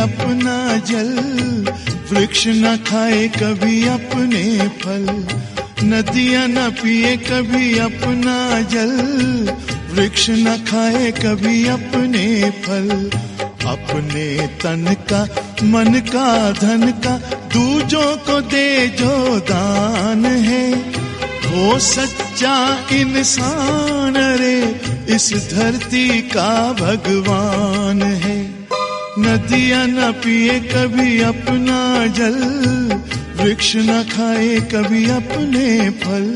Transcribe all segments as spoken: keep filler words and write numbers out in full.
अपना जल, वृक्ष न खाए कभी अपने फल। नदियां न पिए कभी अपना जल, वृक्ष न खाए कभी अपने फल। अपने तन का मन का धन का दूजों को दे जो दान है, वो सच्चा इंसान रे इस धरती का भगवान है। नदियां न पिए कभी अपना जल, वृक्ष न खाए कभी अपने फल।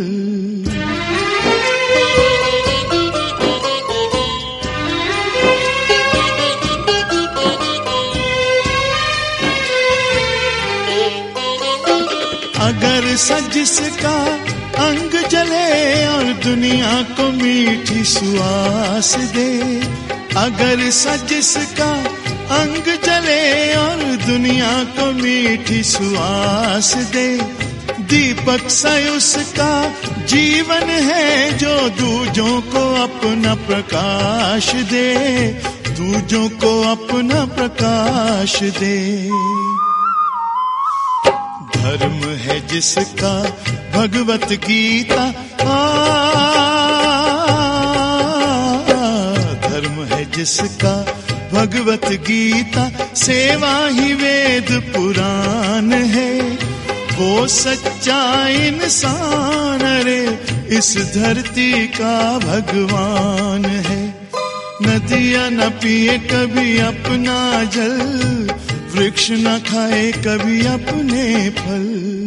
अगर जिसका अंग जले और दुनिया को मीठी सुआस दे, अगर जिसका अंग जले और दुनिया को मीठी सुआस दे, दीपक सा उसका जीवन है जो दूजों को अपना प्रकाश दे, दूजों को अपना प्रकाश दे। धर्म है जिसका भगवत गीता, आ, धर्म है जिसका भगवत गीता, सेवा ही वेद पुराण है, वो सच्चा इंसान रे इस धरती का भगवान है। नदियां न पिए कभी अपना जल, वृक्ष न खाए कभी अपने फल।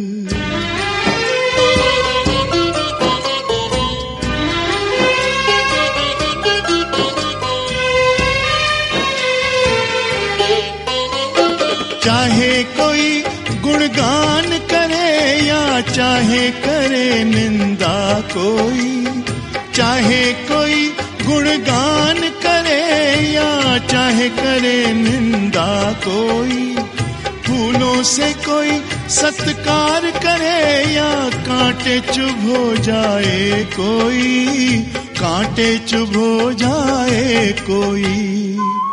चाहे कोई गुणगान करे या चाहे करे निंदा कोई, चाहे कोई गुणगान करे या चाहे करे निंदा कोई, फूलों से कोई सत्कार करे या कांटे चुभ हो जाए कोई, कांटे चुभ हो जाए कोई।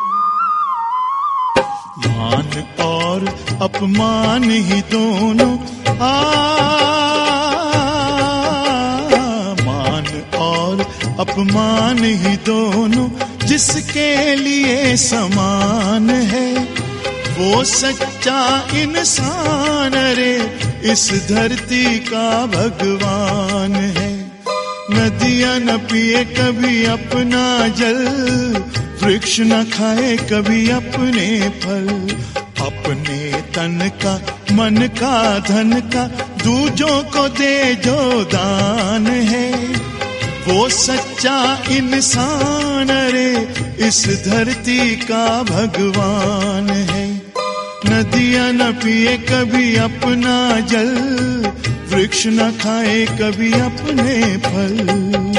मान और अपमान ही दोनों, आ मान और अपमान ही दोनों जिसके लिए समान है, वो सच्चा इंसान रे इस धरती का भगवान है। नदियां न पिए कभी अपना जल, वृक्ष न खाए कभी अपने फल। अपने तन का मन का धन का दूजों को दे जो दान है, वो सच्चा इंसान रे इस धरती का भगवान है। नदियां न पिए कभी अपना जल, वृक्ष न खाए कभी अपने फल।